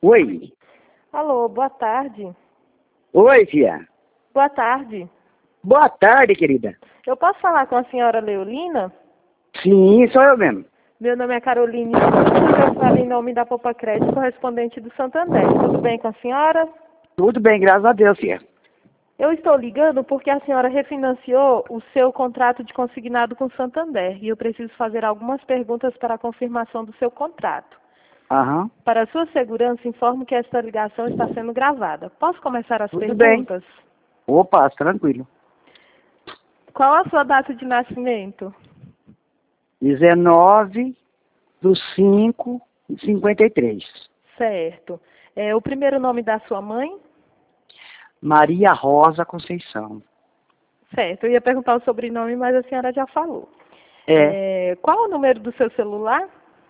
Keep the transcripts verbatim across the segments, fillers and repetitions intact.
Oi. Alô, boa tarde. Oi, filha. Boa tarde. Boa tarde, querida. Eu posso falar com a senhora Leolina? Sim, sou eu mesmo. Meu nome é Caroline Santos, eu falo em nome da Poupa Crédito, correspondente do Santander. Tudo bem com a senhora? Tudo bem, graças a Deus, filha. Eu estou ligando porque a senhora refinanciou o seu contrato de consignado com o Santander e eu preciso fazer algumas perguntas para a confirmação do seu contrato. Aham. Para a sua segurança, informo que esta ligação está sendo gravada. Posso começar as Tudo bem. perguntas? Opa, tranquilo. Qual a sua data de nascimento? dezenove do cinco de cinquenta e três. Certo. É, o primeiro nome da sua mãe? Maria Rosa Conceição. Certo. Eu ia perguntar o sobrenome, mas a senhora já falou. É. É, qual o número do seu celular?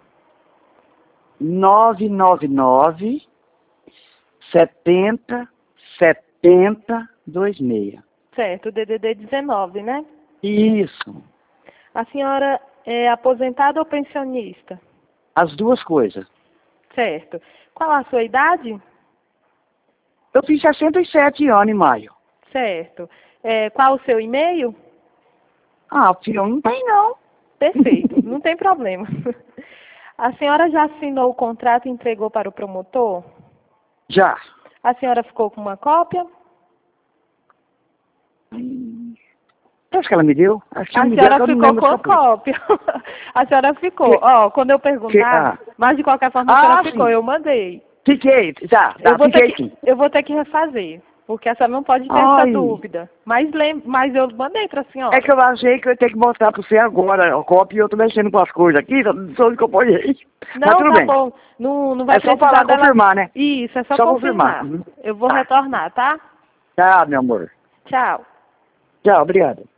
nove nove nove, setenta, setenta, vinte e seis. Certo, D D D dezenove, né? Isso. A senhora é aposentada ou pensionista? As duas coisas. Certo. Qual a sua idade? Eu fiz sessenta e sete anos em maio. Certo. É, qual o seu e-mail? Ah, filho, não tem não. Perfeito, não tem problema. A senhora já assinou o contrato e entregou para o promotor? Já. A senhora ficou com uma cópia? Acho que ela me deu. Acho que A ela me deu, senhora que eu não ficou lembro com a essa coisa. cópia. A senhora ficou. Que- Ó, quando eu que- perguntar, ah. mas de qualquer forma a Ah, senhora ficou, sim. eu mandei. Fiquei, tá, tá, Eu vou, fiquei ter que, sim. eu vou ter que refazer, porque a senhora não pode ter essa Ai, dúvida. Mas, lem mas eu mandei para a senhora. é que eu achei que eu ia ter que mostrar pra você agora a cópia e eu tô mexendo com as coisas aqui, só que eu ponhei. Mas Não, tudo tá bem. bom. Não, não vai É só precisar falar, dela. confirmar, né? Isso, é só, Só confirmar. confirmar. Uhum. Eu vou Tá. retornar, tá? Tá, meu amor. Tchau. Tchau, obrigado.